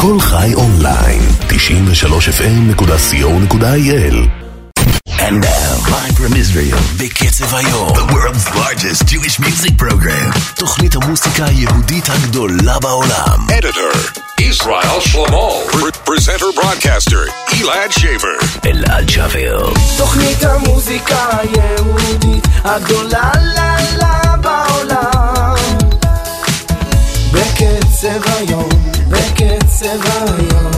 כל חי אונליין, 93fm.co.il. And now, live from Israel, בקצב היום, the world's largest Jewish music program. תוכנית המוסיקה היהודית הגדולה בעולם. Editor, Israel Shlomo. Presenter broadcaster, Elad Shaver. אלעד שבר. תוכנית המוסיקה היהודית הגדולה בעולם. בקצב היום, בקצב היום.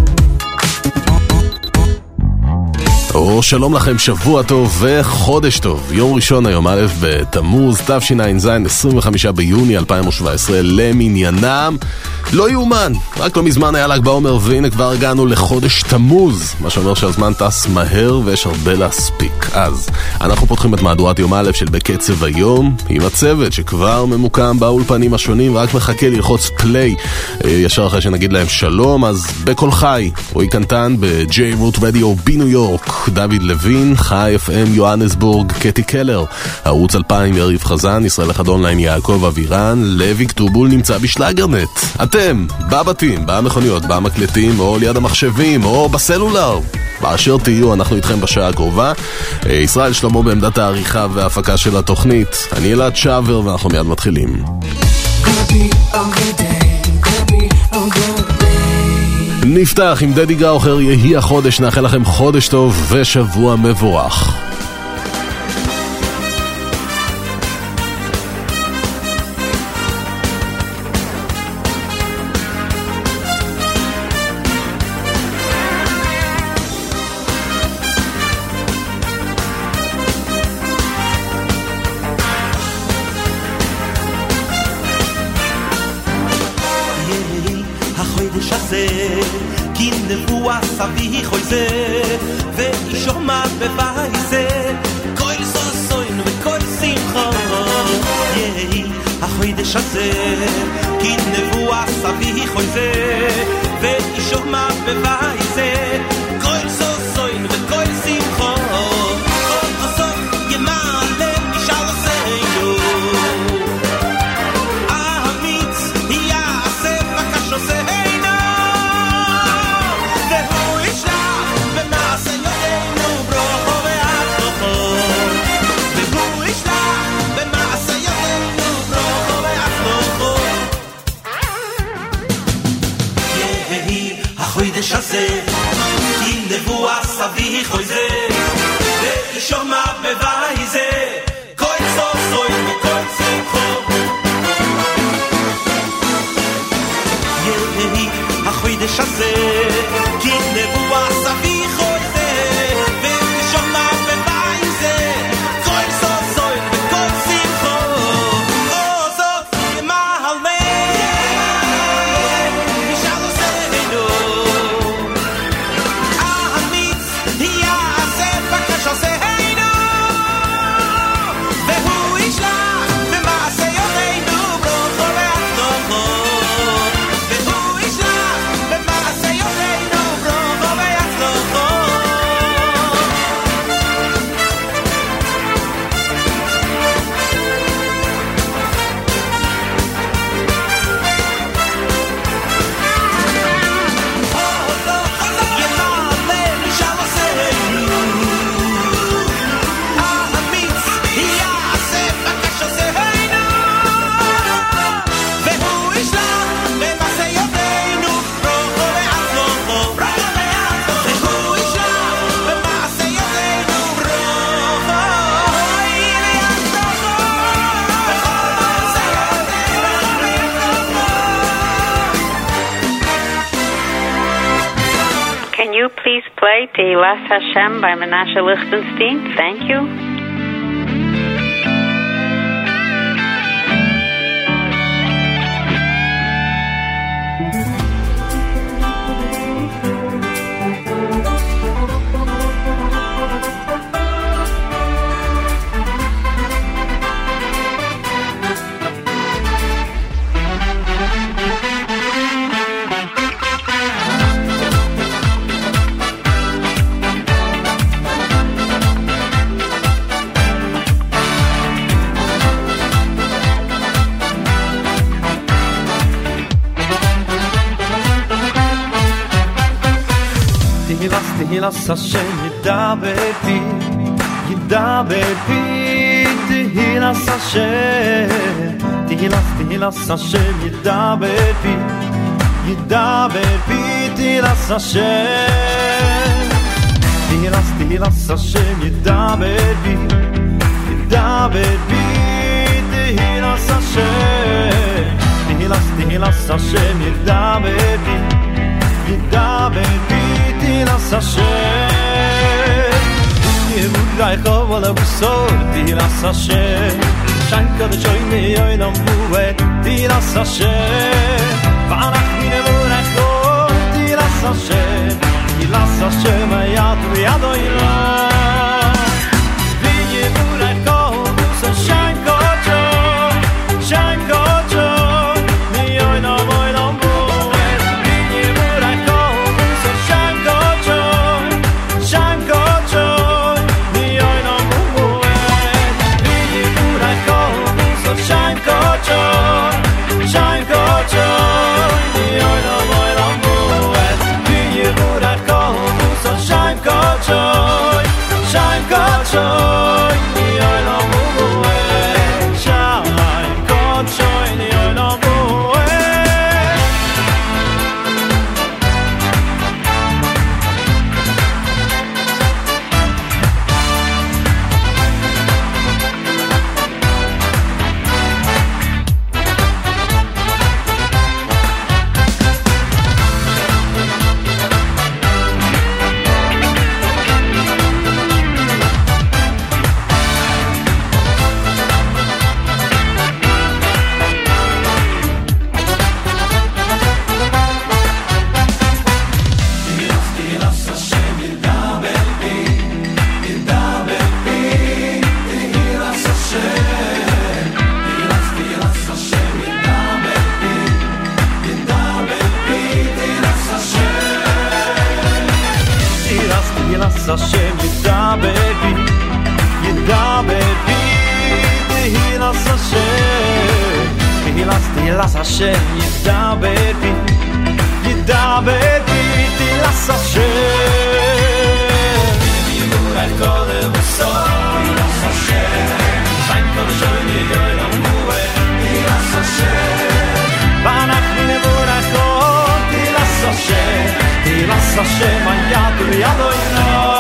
שלום לכם, שבוע טוב וחודש טוב. יום ראשון היום, א' בתמוז, תשע"ז, 25 ביוני 2017 למניינם. לא יאומן, רק לא מזמן היה ל"ג בעומר, והנה כבר הגענו לחודש תמוז, מה שאומר שהזמן טס מהר ויש הרבה להספיק. אז אנחנו פותחים את מהדורת יום א' של בקצב היום עם הצוות שכבר ממוקם באולפנים השונים ורק מחכה ללחוץ פליי ישר אחרי שנגיד להם שלום. אז בכל חי, רועי קנטן ב-J Root Radio בניו יורק, דוד לוין, חי FM יוהנסבורג, קטי קלר, ערוץ 2000 יריב חזן, ישראל אחד אונליין יעקב אבירן, לוי כתובול נמצא בשלאגרנט. אתם בבתים, במכוניות, במקלטים או ליד המחשבים או בסלולר, באשר תהיו, אנחנו איתכם בשעה הקרובה. ישראל שלמה בעמדת העריכה וההפקה של התוכנית, אני אלעד שבר ואנחנו מיד מתחילים. נפתח עם דדי גאוכר, יהי החודש, נאחל לכם חודש טוב ושבוע מבורך. סבי חויזה ואישומע בבייזה כל סוסוין וכל שמחה יהי החוידש הזה כי נבואה סבי חויזה ואישומע בבייזה כל סוסוין וכל שמחה כל חסוך ימלא אישה לסיינו האמיץ יעשה בקשו סיינו שזה כי נבואה סבי חויזה ואישומע בבייזה כל סוסוי וכל שמחו יהי החוידש הזה כי נבואה סבי חויזה ואישומע בבייזה כל סוסוי וכל שמחו עוזות ימלא play Teilas Hashem by Menashe Lichtenstein. Thank you. Tehillas Hashem Yidaber Pi Tehillas Hashem Tehillas Hashem Yidaber Pi Tehillas Hashem Tehillas Hashem Yidaber Pi Tehillas Hashem Tehillas Hashem Yidaber Pi Tehillas Hashem Yemurai Choval Abusor Tehillas Hashem Shanka the Shoyne Yoinam Buwe Tehillas Hashem Vanach Mine Murachot Tehillas Hashem Tehillas Hashem Ayat Riyado Ilah Yemurai Choval Abusor Shanka Joy Shanka Joy Yoinam Yoinam Buwe Yemurai Choval Abusor Shanka Joy Shanka Joy Yoinam Buwe Yemurai Choval Abusor Shanka Joy Shanka Joy Yoinam Yoinam Buwe Yemurai Choval Abusor Shanka Joy Shanka Joy Yoinam Buwe Shanka Joy Yoinam Buwe Hashem Yidaber Pi Tehillas Hashem Tehillas Hashem Yidaber Pi Tehillas Hashem Yemurai Kol Abusor Tehillas Hashem Shanka Shoyne Yoinam Buwe Tehillas Hashem Vanach Mine Murachot Tehillas Hashem Tehillas Hashem Ayat Riyado Ilah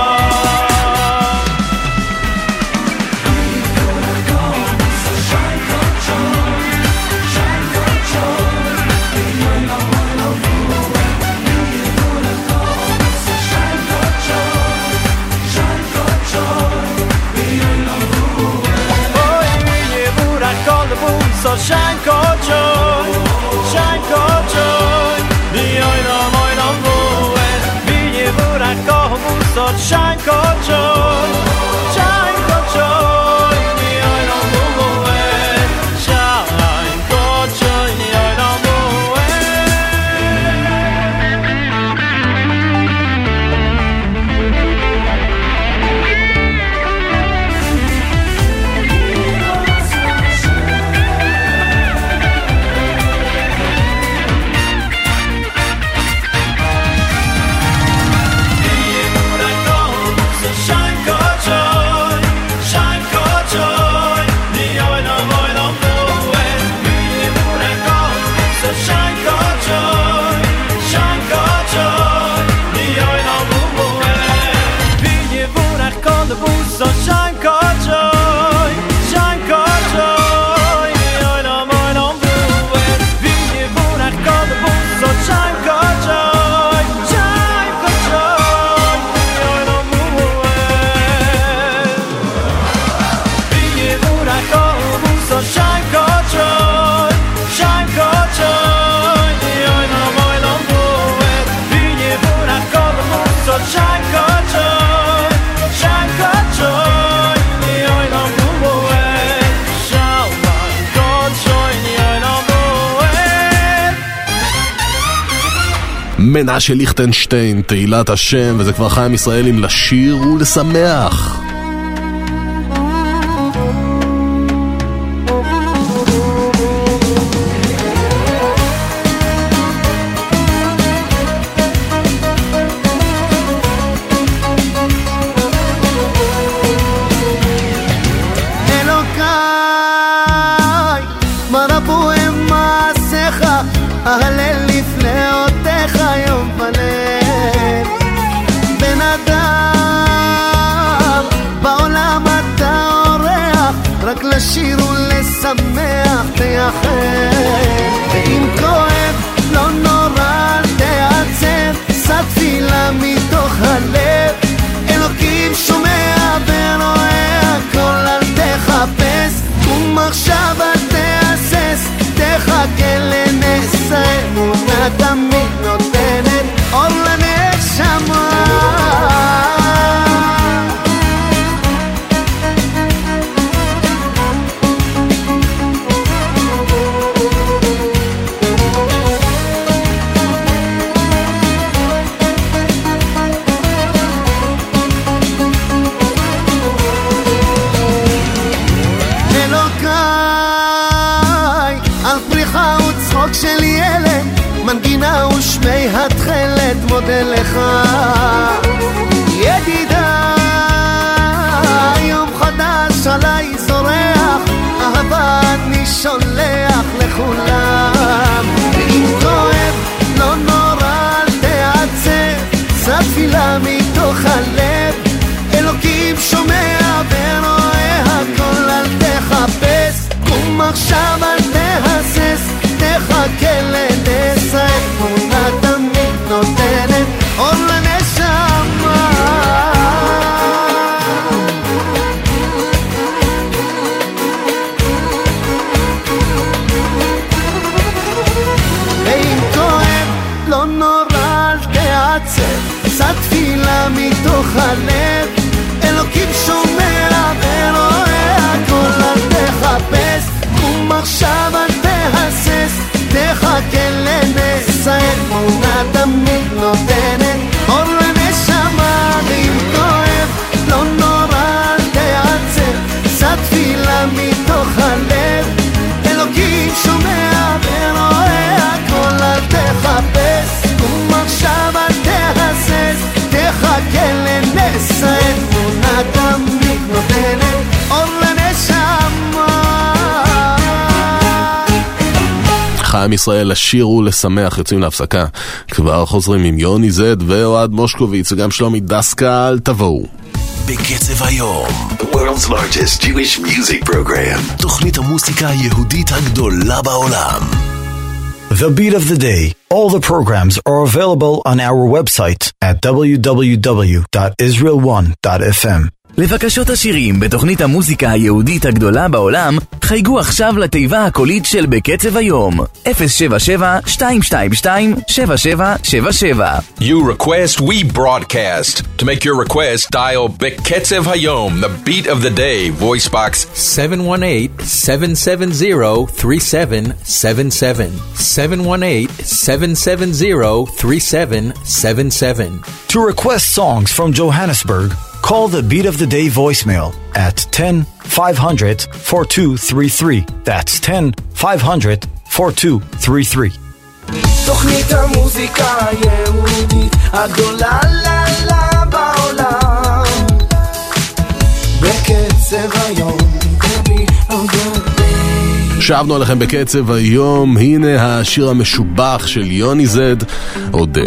So shine joy, shine joy. The oinam oinam buwe. V'yevura kohu so shine joy, shine joy. The oinam buwe, shine joy. The oinam buwe. So shine joy, shine joy. Oinam oinam buwe. V'yevura kol bus. So shine joy, shine joy. Oinam buwe. V'yevura kol bus. So shine joy, shine joy. Oinam oinam buwe. V'yevura kol bus. So shine joy. מנשה ליכטנשטיין, תהילת השם, וזה כבר חיים ישראלים לשיר ולשמח. לשיר ולשמח תייחד, ואם כואב לא נורא תעצב, שא תפילה מתוך הלב, אלוקים שומע ורואה הכל, אל תחפש ומחשבה תהסס, תחכה לנס, האמונה תמיד נותנת אור לנשמה. של ילד, מנגינה ושמי התחלת, מודה לך ידידה, יום חדש עליי זורח, אהבה אני שולח לכולם, ואם כואב לא נורא אל תעצב, שא תפילה מתוך הלב, אלוקים שומע ורואה הכל, אל תחפש ומחשב אל תהסס, תחכה לנס, האמונה תמיד נותנת אור לנשמה. ואם כואב לא נורא אל תעצב, שא תפילה מתוך הלב, אלוקים שומע ורואה הכל, אל תחפש ומחשב אל תהסס, תחכה לנס, האמונה תמיד נותנת אור לנשמה. ואם כואב לא נורא אל תעצב, שא תפילה מתוך הלב, אלוקים שומע ורואה הכל, אל תחפש ומחשב אל תהסס, תחכה לנס, האמונה תמיד נותנת אור לנשמה. חיים ישראל, לשיר ולשמח, יוצאים להפסקה, כבר חוזרים עם יוני זד ואוהד מושקוביץ וגם שלומי דסקל, תבואו. בקצב היום, the world's largest Jewish music program, תוכנית המוסיקה היהודית הגדולה בעולם. The Beat of the Day. All the programs are available on our website at www.israel1.fm. לבקשות השירים בתוכנית המוזיקה היהודית הגדולה בעולם, חייגו עכשיו לתיבה הקולית של בקצב היום, 077-222-7777. You request, we broadcast. To make your request, dial בקצב היום, the beat of the day, voice box 718-770-3777. 718-770-3777. To request songs from Johannesburg, call the Beat of the Day voicemail at 10-500-4233. That's 10-500-4233. תוכנית המוזיקה היהודית הגדולה בעולם, בקצב היום. שבנו עליכם בקצב היום, הנה השיר המשובח של יוני זד, אודה.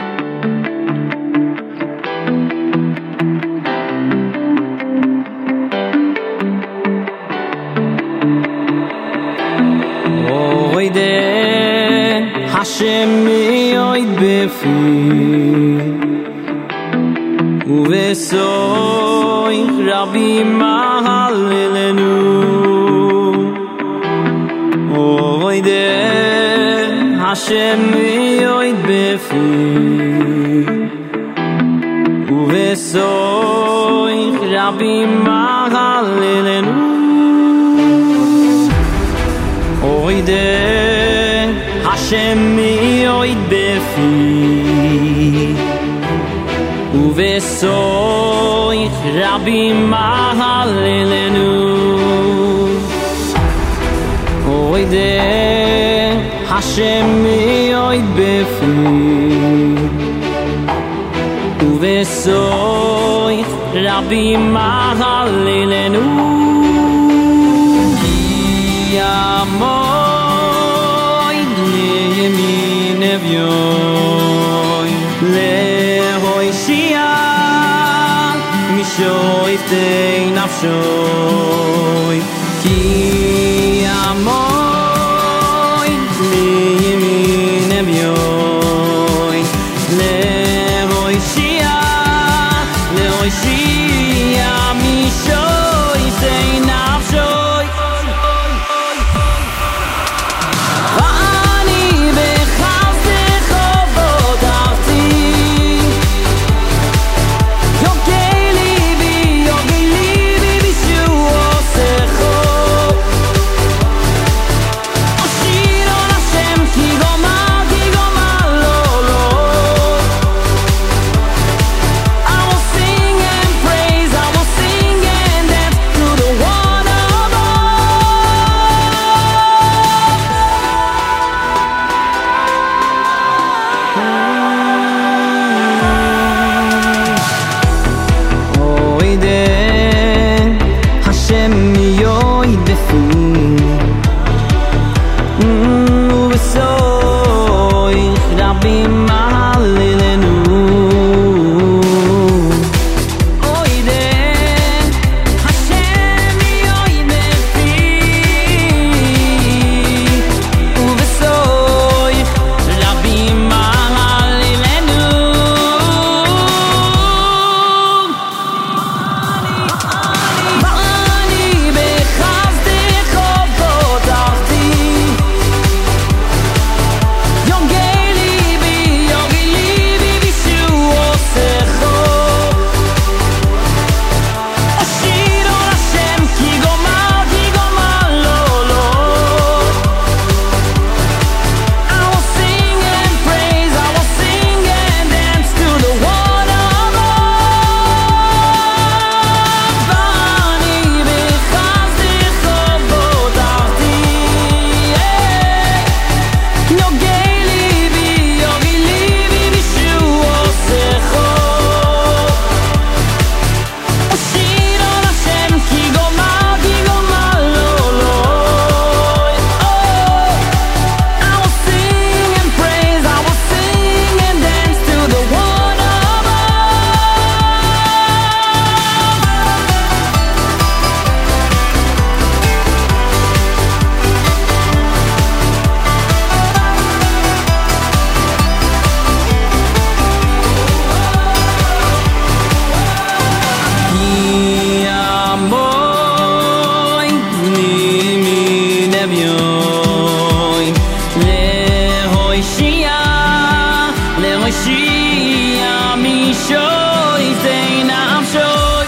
השם יויד בפי ובסוי רבים מהללנו אוי דה השם יויד בפי ובסוי רבים מהללנו אוי דה השם יויד בפי ובסוי רבים מהללנו אוי דה השם יויד בפי ובסוי רבים מהללנו Yoy lehoy shia mishoy tei nafshoy ki moy limin evyoy lehoy shia mi shoy say nafshoy ani bechazde chovot arti yogeli bi bishu osecho oshiro Hashem ki gomar lo lo I will sing and praise, I will sing and dance to the one above. Oy de Hashem yoy befi ubesoy rabim malilenu Oy de Hashem yoy befi ubesoy rabim malilenu Ani bechazde chovot arti Yogeli bi bishu osecho Oshiro Hashem ki gomar lo lo I will sing and praise, I will sing and dance to the one above Ani bechazde chovot arti Yogeli bi bishu osecho Oshiro Hashem ki gomar lo lo I will sing and praise, I will sing and dance to the one Ki amoy limin evyoy lehoy shia mi shoy say nafshoy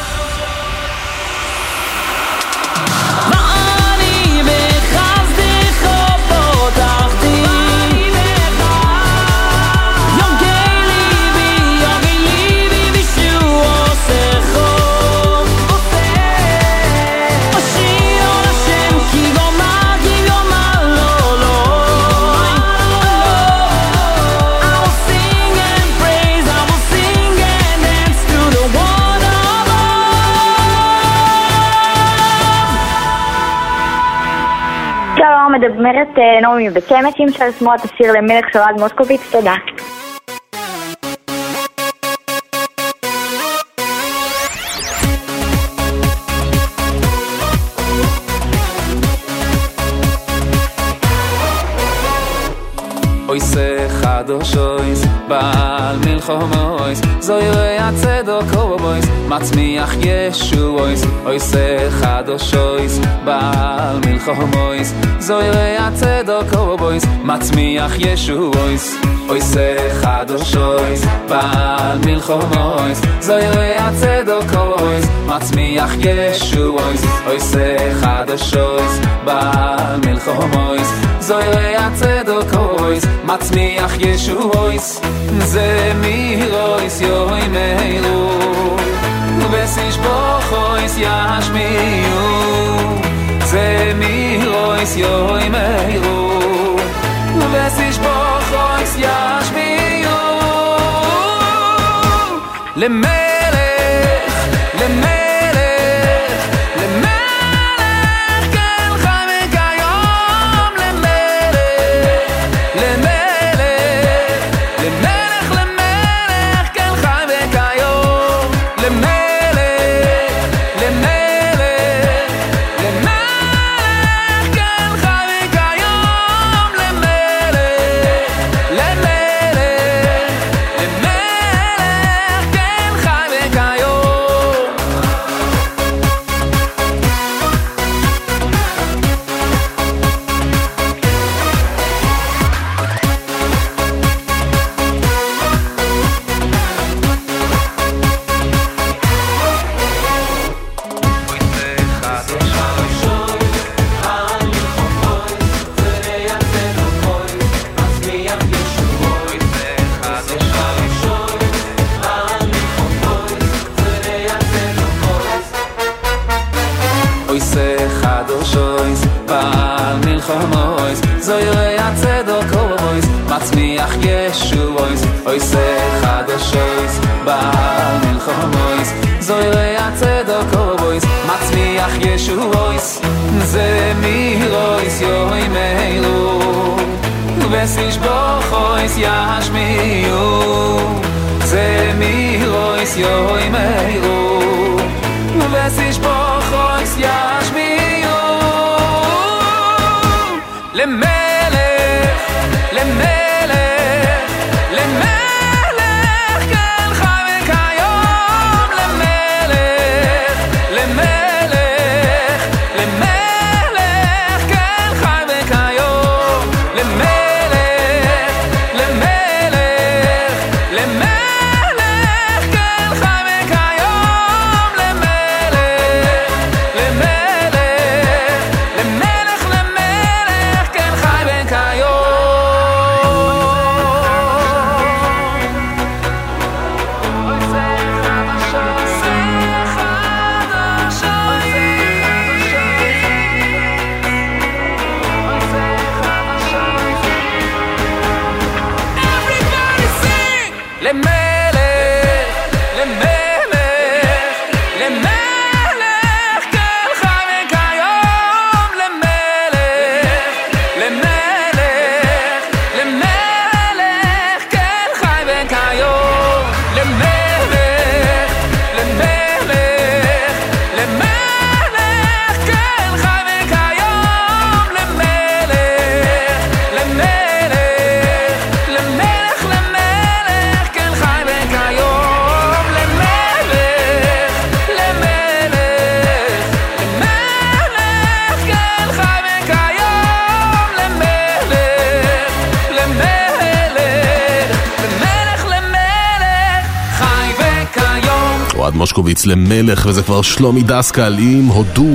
Ani bechazde chovot arti Yogeli bi bishu osecho Oshiro Hashem ki gomar lo lo I will sing and praise, I will sing and dance to the one above. שלום, מדברת נעמי מבית שמש, אם אפשר לשמוע את השיר למלך של אוהד מוסקוביץ, תודה. Oise chadoshois, Baal milchomois, Zoyrei atzedok obois, Matzmiach Yeshuois. Oise chadoshois, Baal milchomois, Zoyrei atzedok obois, Matzmiach Yeshuois. Oise chadoshois, Baal milchomois, Zoyrei atzedok obois, Matzmiach Yeshuois. Oise chadoshois, Baal milchomois, Zoyrei atzedok obois, Matzmiach Yeshuois. Ze mirois yoy meiru, Besish bochois yashmiu. Ze mirois yoy meiru, Besish bochois yashmiu. Lemelech, lemelech, lemelech, kel chai v'kayom. Lemelech, lemelech, lemelech, lemelech, kel chai v'kayom. Lemelech, lemelech, lemelech, kel chai ישועויס עושה חדשויס במלחמויס זוירי הצדוק אורבויס מצמיח ישועויס זה מירויס יוי מהירו וסיש בוחויס ישמיעו זה מירויס יוי מהירו וסיש בוחויס ישמיעו למלך למלך למלך כן חי וכיום למלך למלך למלך כן חי וכיום למלך למלך למלך כן חי וכיום למלך למלך למלך למלך כן חי וכיום אוהד מושקוביץ למלך, וזה כבר שלומי דסקל עם הודו.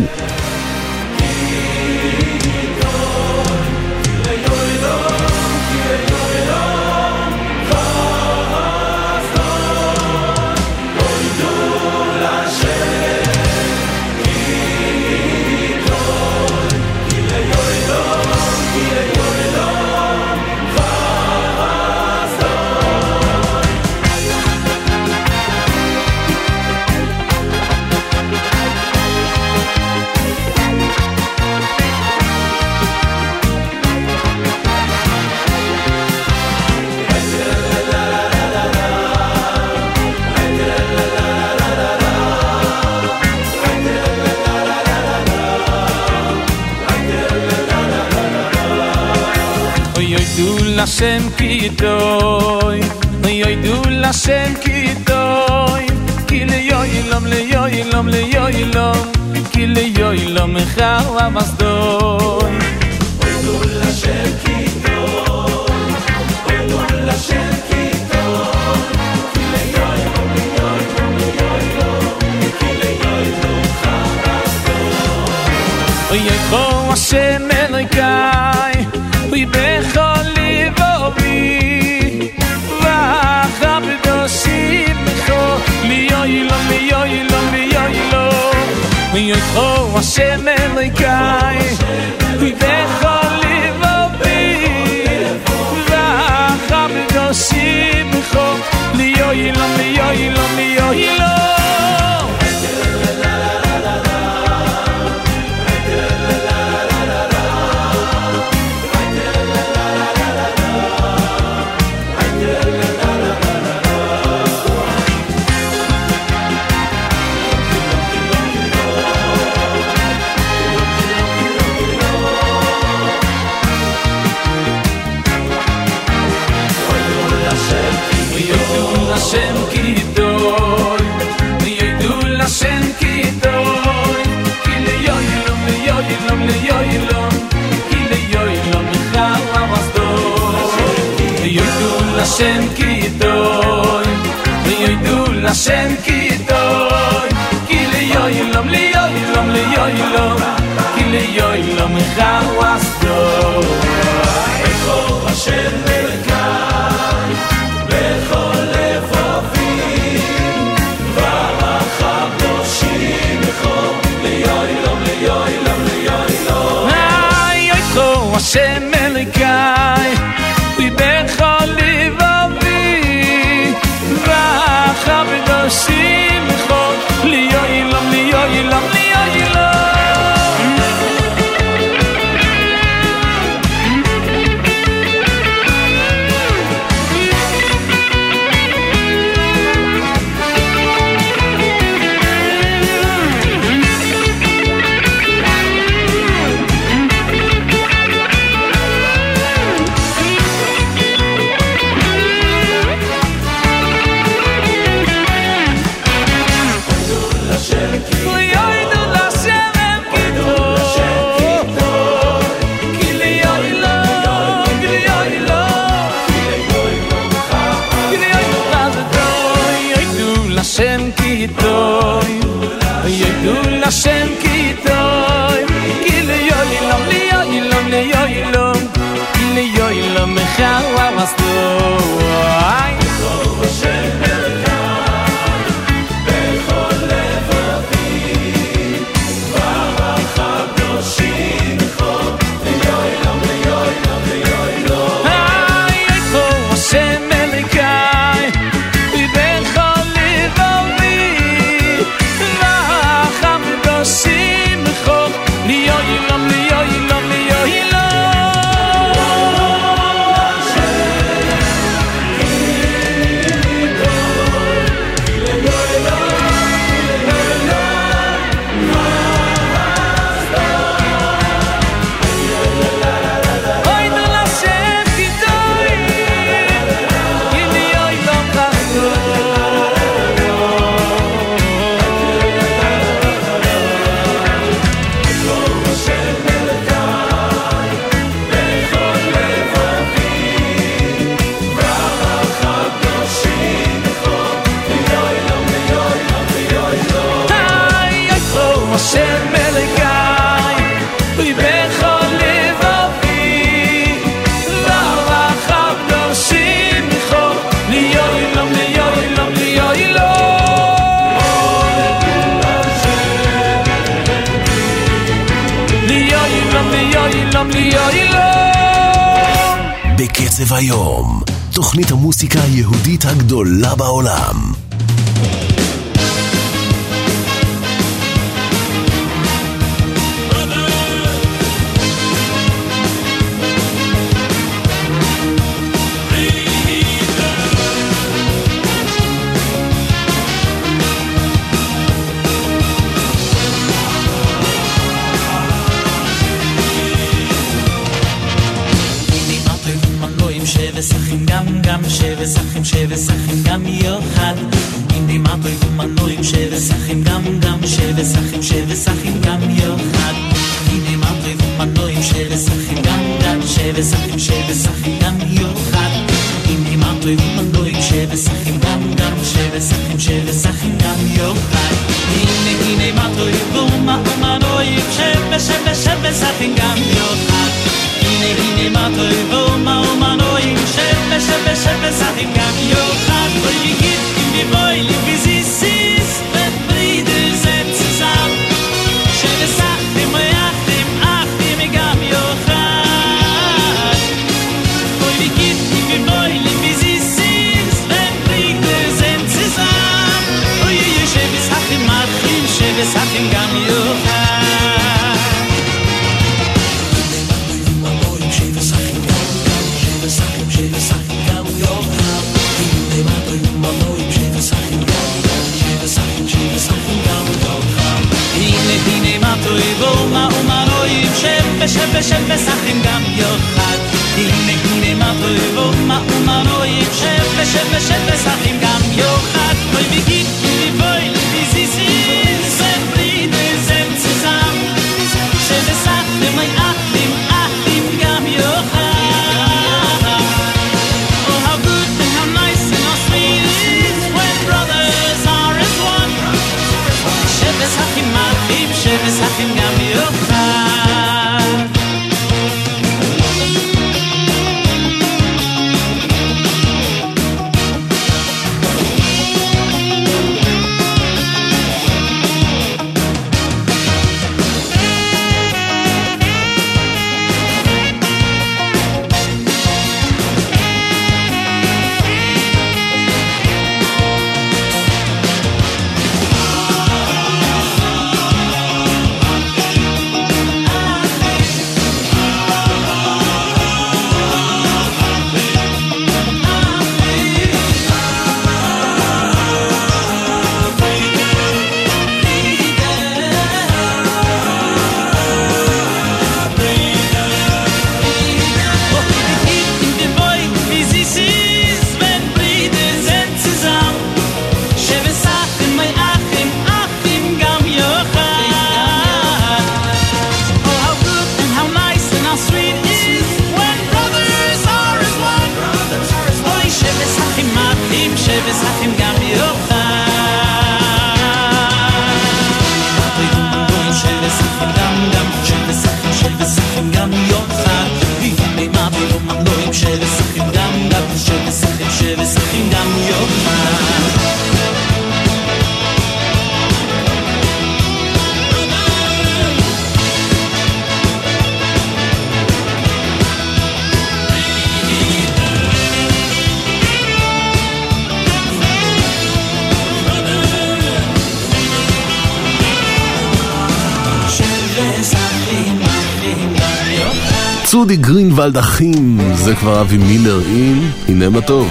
Lashem kitoy, yoydu Lashem kitoy, kile yoylom le yoylom le yoylom, kile yoylom chawa masdoy. Yoydu Lashem kitoy, yoydu Lashem kitoy, kile yoylom le yoylom le yoylom, kile yoylom chawa masdoy. Yoydu Hashem Elokai, we bechol Oh, Hashem Elokai, bechol livobi, v'acham b'doshim b'cho, liyoyilom, liyoyilom, liyoyilom. Lashem kitoy, yoydu Lashem kitoy, kile yoylom, yoylom, yoylom, kile yoylom chawa masdoy. Yoydu Lashem kitoy, yoydu Lashem kitoy, kile yoylom, yoylom, yoylom, kile yoylom chawa masdoy. Bechol Hashem Elokai, bechol Hashem Elokai, we bechol livobi, Hashem kitoy ki le yoilom li yoilom li yoilom ki le yoilom mechawa mastoy Hashem melkai bechol levavi varach hadoshim cho li yoilom li yoilom li yoilom Hashem melkai bechol levavi varach hadoshim cho li yoilom li yoilom li yoilom Hashem Melekai Bechol Levavi Varach Hadoshim Cho Li yoilom li yoilom li yoilom li yoilom li yoilom בקצב היום, תוכנית המוסיקה היהודית הגדולה בעולם. שבסכים גם שבסכים שבסכים גם יוחד עם דימתו ומנועים שבסכים גם שבסכים שבסכים גם יוחד עם דימתו ומנועים שבסכים גם שבסכים שבסכים גם יוחד עם דימתו ומנועים שבסכים גם שבסכים שבסכים גם יוחד הנה מתו ומנועים שבסכים גם יוחד הנה מתו ומנועים שבסכים גם יוחד ולגיט עם דיבוי לביזיסיס וברידר זה צזם שבסכים ויחדים אחדים גם יוחד ולגיט עם דיבוי לביזיסיס וברידר זה צזם אוי שבסכים אחים שבסכים גם יוחד שבסכים גם יוחד הנה מה טוב ומה ומנועים שבסכים גם יוחד אוי בגיט ובוי לביזיזיז ובריד זם צזם שבסכים אחדים גם יוחד Oh how good and how nice and how sweet it is when brothers are as one שבסכים אחים שבסכים גם יוחד וסחים גם יוחד צודי גרינוולד אחים, זה כבר אבי מילר עם הנה מה טוב.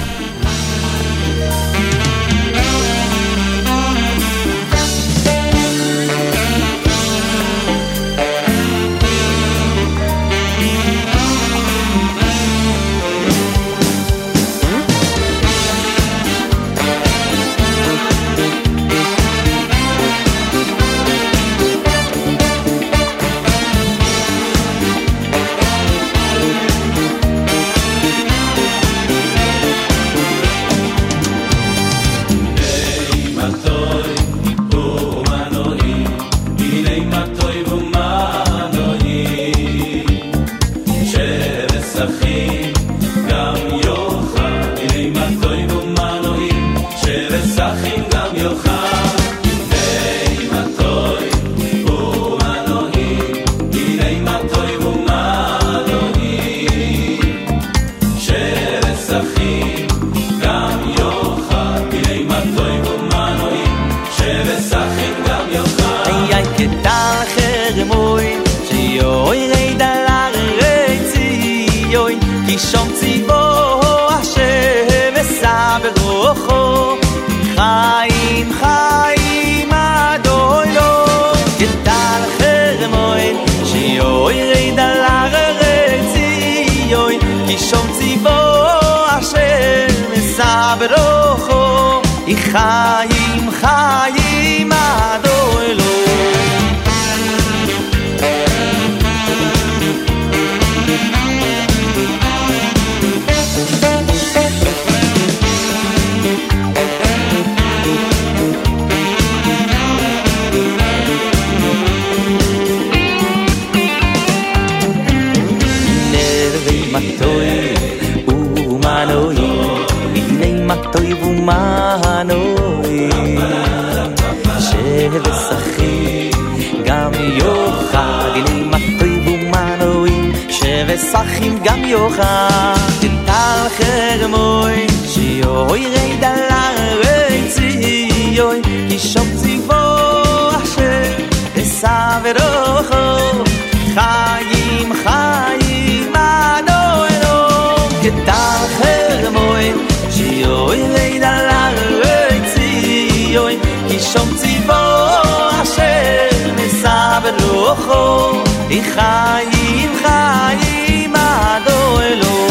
חיים חיים אדוי לו נרבי מתוי ומנוי הנה מתוי ומנוי שבשחי גם יוחד הנה מתוי ומנוי שבשחים גם יוחד תנתל חרמוי שיוי רד על הרציוי כי שום ציבור אשר אסע ורוחו חיים חיים אדוי לו כתל חרמוי שיוי רד על הרציוי כי שום ציבור אשר אסע ורוחו חיים חיים אדוי לו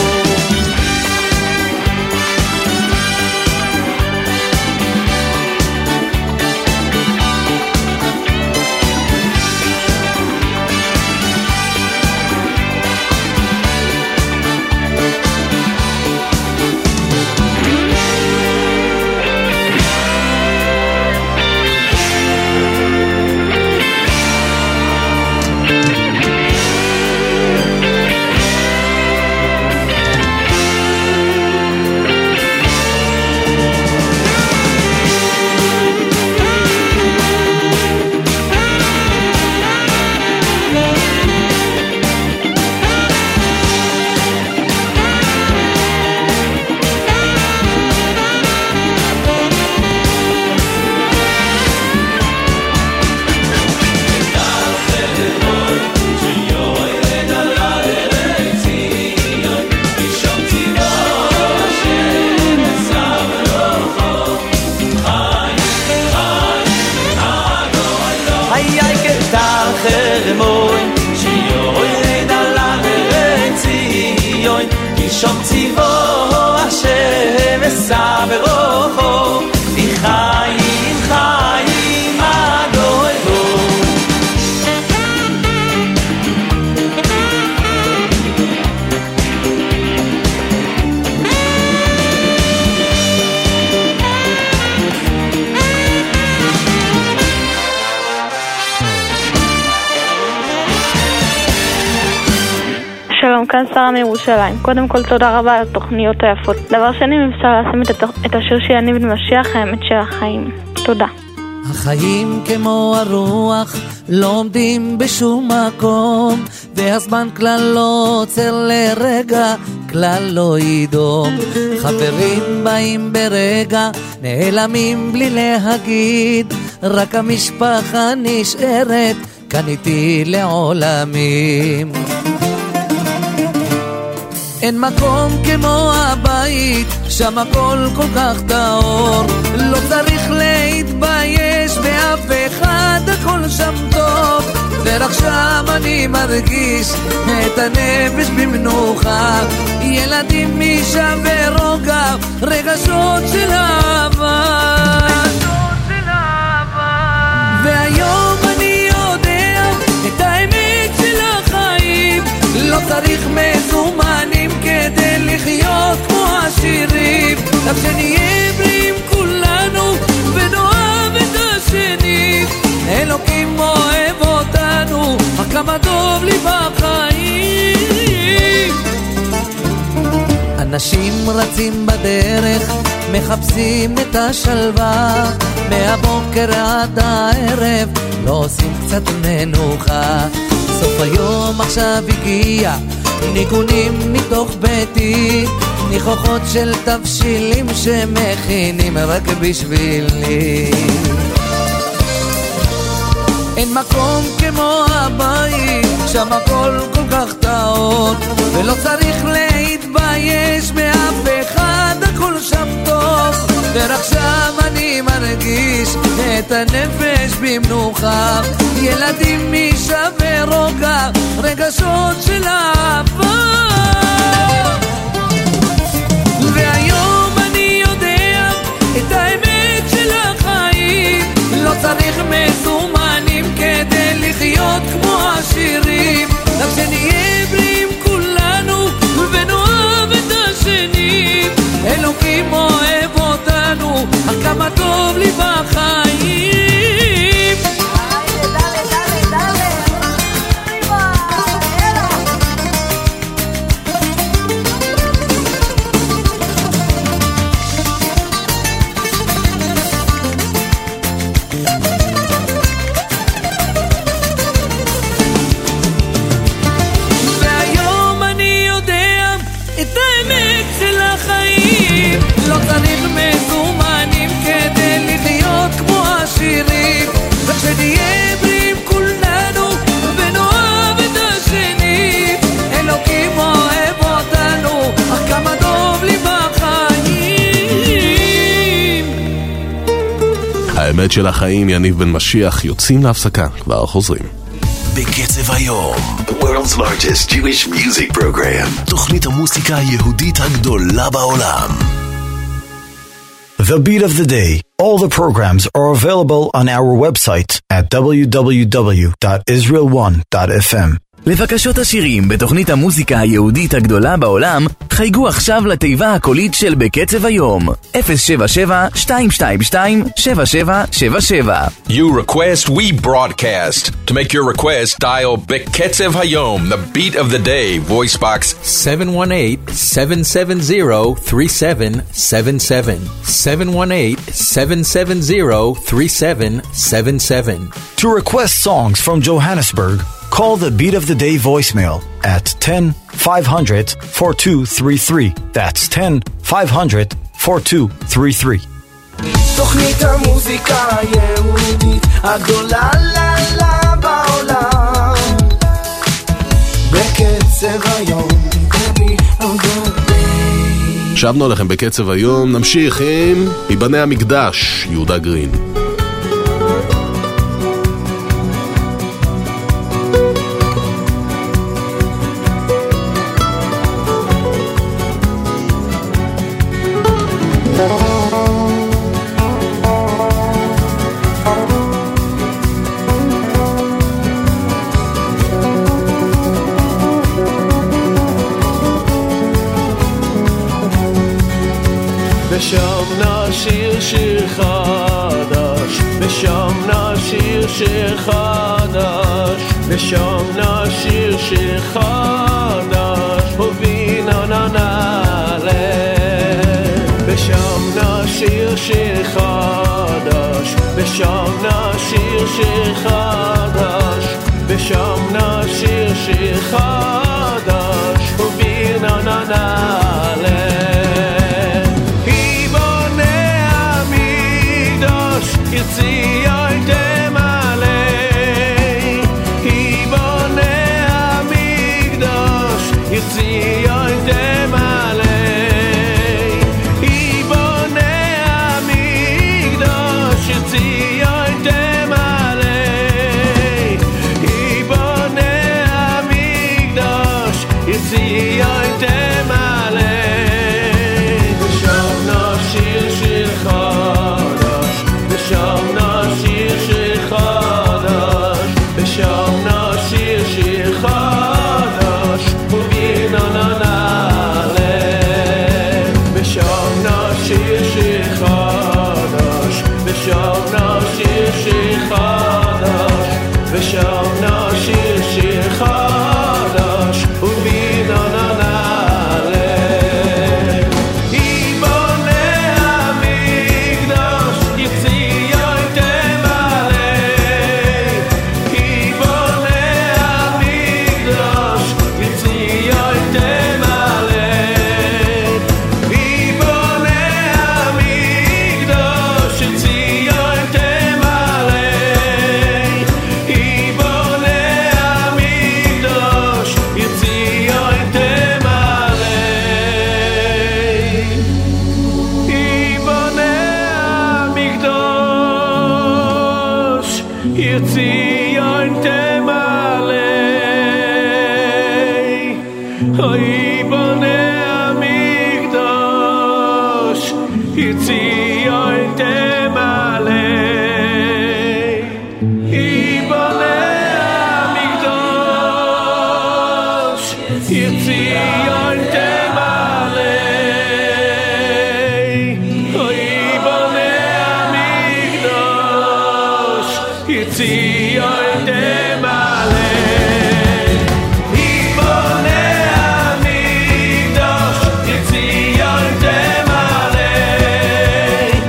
כאן שרה מירושלים. קודם כל תודה רבה על התוכניות היפות. דבר שני, אם אפשר לשים את השיר שיניב בן משיח, האמת של החיים. תודה. החיים כמו הרוח לא עומדים בשום מקום, והזמן כלל לא עוצר לרגע, כלל לא ידום. חברים באים ברגע, נעלמים בלי להגיד, רק המשפחה נשארת כאן איתי לעולמים. אין מקום כמו הבית, שם הכל כל כך טהור, לא צריך להתבייש באף אחד, הכל שם טוב. ורק שם אני מרגיש את הנפש במנוחה, ילדים משם ורוגע, רגשות של אהבה. והיום אני יודע את האמת של החיים, לא צריך מזומנים כדי לחיות כמו השירים, רק שנהיה בריאים כולנו ונאהב את השני. אלוקים אוהב אותנו, כמה טוב לי בחיים. אנשים רצים בדרך, מחפשים את השלווה, מהבוקר עד הערב לא עושים קצת מנוחה. סוף היום עכשיו הגיע, ניגונים מתוך ביתי, ניחוחות של תבשילים שמכינים רק בשבילי. אין מקום כמו הבית, שם הכל כל כך טעות, ולא צריך להתבייש מאף אחד, הכל שם טוב. ורק שם אני מרגיש את הנפש במנוחה, ילדים משם ורוגע, רגשות של אהבה. והיום אני יודע את האמת של החיים, לא צריך מזומנים כדי לחיות כמו השירים, רק שנהיה בריאים כולנו ונאהב את השני. אלוקים אוהב אותנו, כמה טוב לי בחיים. והיום אני יודע את האמת של החיים, לא צריך מזומנים כדי לחיות כמו השירים, רק שנהיה בריאים כולנו ונאהב את השני. אלוקים אוהב אותנו, כמה טוב לי בחיים. האמת של החיים, יניב בן משיח. יוצאים להפסקה, כבר חוזרים. בקצב היום, the world's largest Jewish music program, תוכנית המוסיקה היהודית הגדולה בעולם. The Beat of the Day. All the programs are available on our website at www.israel1.fm. לבקשות השירים בתוכנית המוזיקה היהודית הגדולה בעולם, חייגו עכשיו לתיבה הקולית של בקצב היום, 077-222-7777. You request, we broadcast. To make your request, dial Beketzev Hayom, the beat of the day, voice box 718-770-3777. 718-770-3777. To request songs from Johannesburg, call the Beat of the Day voicemail at 10-500-4233. That's 10-500-4233. תוכנית המוזיקה היהודית הגדולה בעולם, בקצב היום. שבנו לכם בקצב היום, נמשיך עם מבני המקדש, יהודה גרין. ושם נשיר שיר חדש, ושם נשיר שיר חדש, ושם נשיר שיר חדש. נשיר שיר חדש, ושם נשיר שיר חדש, ושם נשיר שיר חדש, ובירנה נעלה. היא בונה המקדש, ירצי הייתם עלי. היא בונה המקדש, ירצי הייתם עלי. היא בונה המקדש, ירצי הייתם עלי. היא בונה המקדש, ירצי הייתם עלי. ושם נשיר שיר חדש, ושם נשיר שיר חדש, ושם נשיר שיר חדש, ובירנה נעלה. ושם נשיר שיר חדש, ושם נשיר שיר חדש, ושם נשיר שיר חדש, ובירנה נעלה. היא בונה המקדש, ירצי הייתם עלי. היא בונה המקדש, ירצי הייתם עלי. היא בונה המקדש, ירצי הייתם עלי. היא בונה המקדש, ירצי הייתם עלי. היא בונה המקדש, ירצי הייתם עלי. היא בונה המקדש, ירצי הייתם עלי. היא בונה המקדש, ירצי הייתם עלי. היא בונה המקדש, ירצי הייתם עלי. היא בונה המקדש, ירצי הייתם עלי.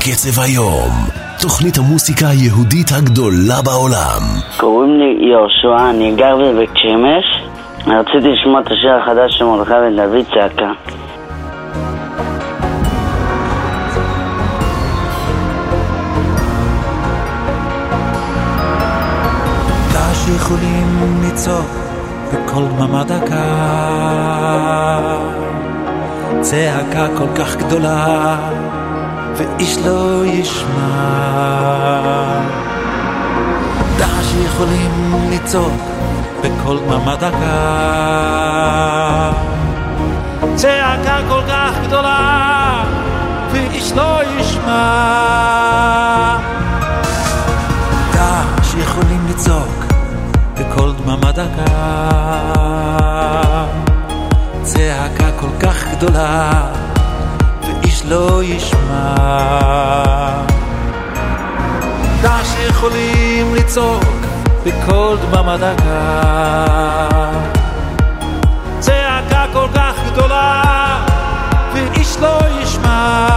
בקצב היום, תוכנית המוסיקה היהודית הגדולה בעולם. קוראים לי יהושע, אני גר בבית שמש. רציתי לשמוע את השיר החדש של מרדכי בן דוד, צעקה. יכולים לצעוק בכל דממה דקה, צעקה כל כך גדולה ואיש לא ישמע. דש יכולים לצעוק בכל דממה דקה, צעקה כל כך גדולה ואיש לא ישמע. דש יכולים לצעוק בכל דממה דקה, צעקה כל כך גדולה ואיש לא ישמע. דש יכולים לצעוק בכל דממה דקה, צעקה כל כך גדולה ואיש לא ישמע.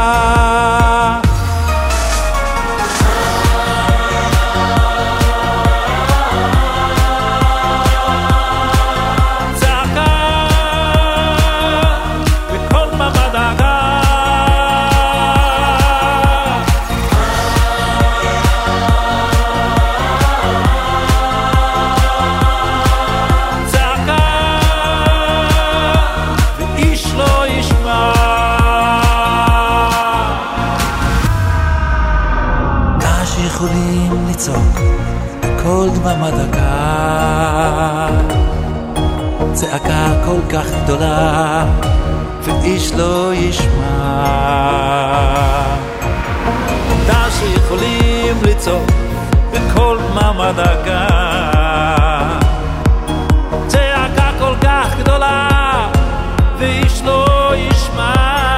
כל דממה דקה, צעקה כל כך גדולה ואיש לא ישמע. דש יכולים לצעוק בכל דממה דקה, צעקה כל כך גדולה ואיש לא ישמע.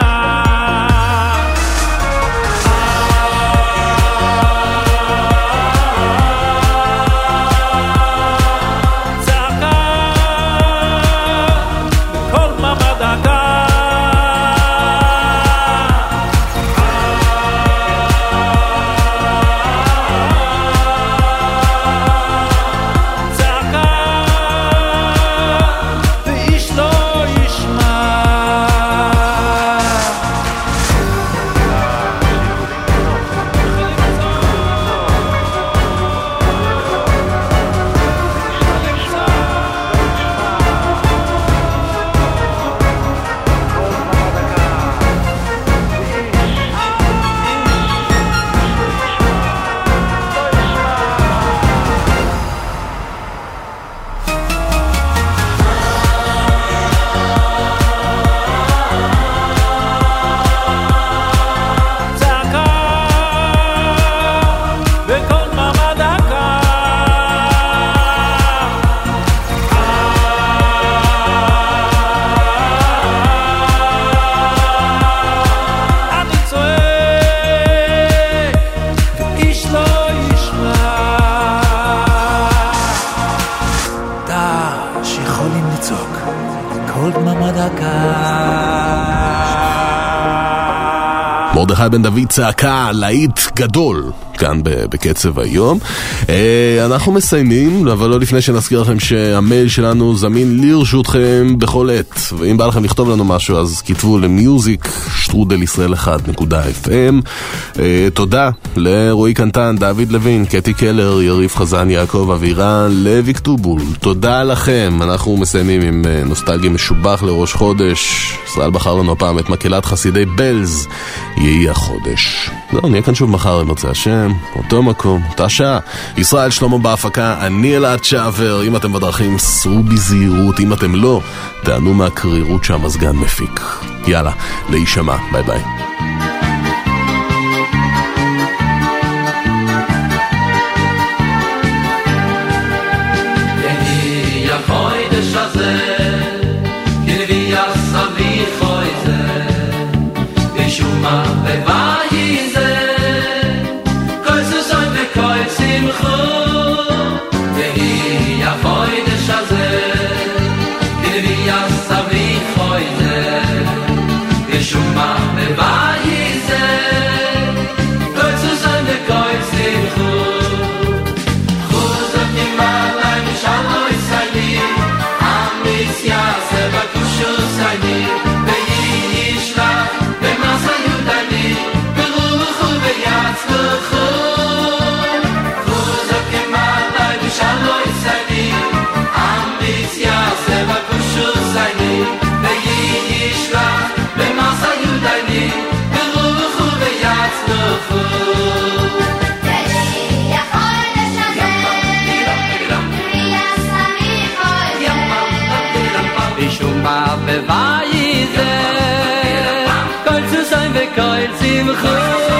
מרדכי בן דוד, צעקה, להיט גדול כאן בקצב היום. אנחנו מסיימים, אבל לא לפני שנזכיר לכם שהמייל שלנו זמין לרשותכם בכל עת, ואם בא לכם לכתוב לנו משהו אז כתבו לmusic@israel1.fm. תודה לרועי קנטן, דוד לוין, קטי קלר, יריב חזן, יעקב אבירן, לוי כתובול. תודה לכם. אנחנו מסיימים עם נוסטלגיה משובח לראש חודש. ישראל בחר לנו הפעם את מקהלת חסידי בלז, יהי החודש. לא, נהיה כאן שוב מחר אם ירצה השם, אותו מקום, אותה שעה. ישראל שלמה בהפקה, אני אלעד שעבר. אם אתם בדרכים, סרו בזהירות. אם אתם לא, תענו מהקרירות שהמזגן מפיק. יאללה, להישמע, ביי ביי. simcha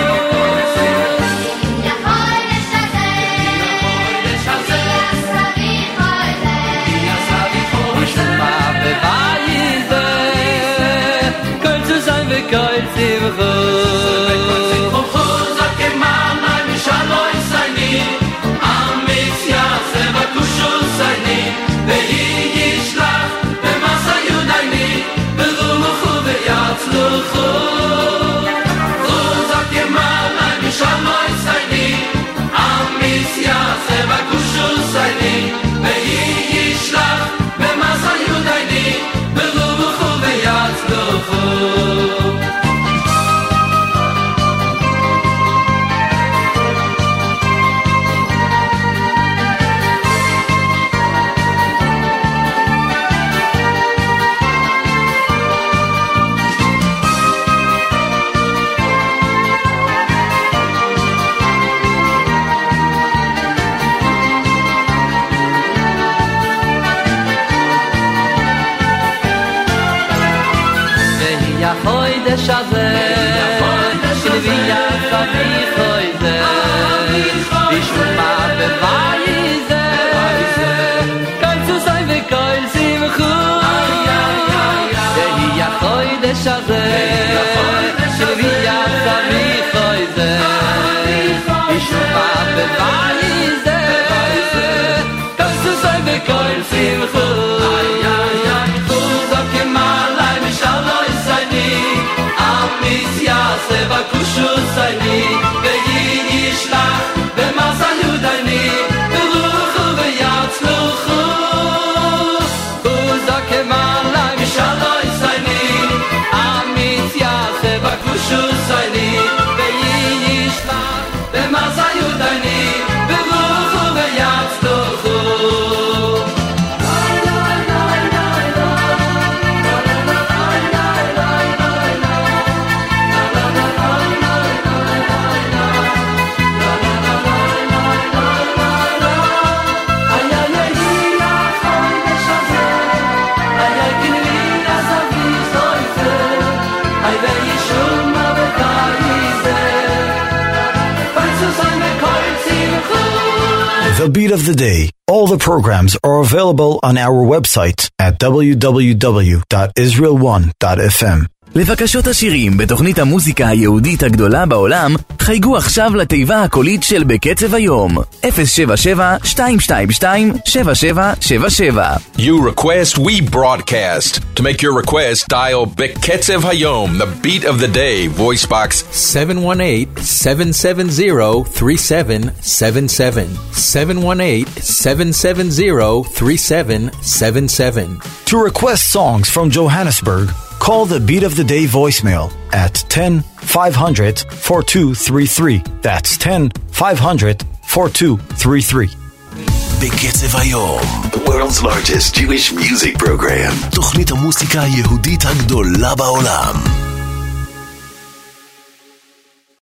The Beat of the Day. All the programs are available on our website at www.israel1.fm. לבקשות השירים בתוכנית המוזיקה היהודית הגדולה בעולם, חייגו עכשיו לתיבה הקולית של בקצב היום, 077-222-7777. You request, we broadcast. To make your request, dial Beketzev Hayom, the beat of the day, voice box 718-770-3777. 718-770-3777. To request songs from Johannesburg, call the Beat of the Day voicemail at 10-500-4233. That's 10-500-4233. בקצב היום, the world's largest Jewish music program. תוכנית המוסיקה היהודית הגדולה בעולם.